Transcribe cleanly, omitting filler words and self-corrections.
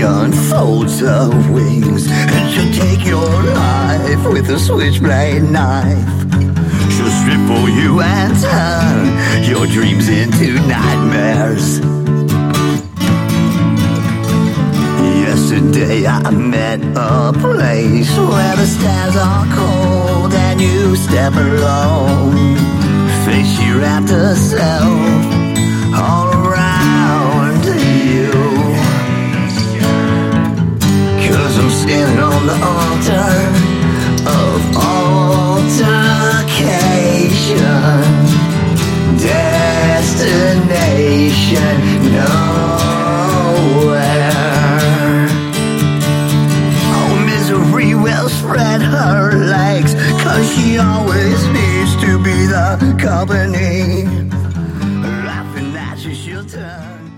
unfolds her wings, and she'll take your life with a switchblade knife. She'll strip for you and turn your dreams into nightmares. Yesterday I met a place where the stars are cold and you step alone. Face she wrapped herself all around you. 'Cause I'm standing on the altar of altercation. Destination nowhere. Oh, misery will spread her legs, 'cause she always needs to be the company. Laughing at you, she'll turn.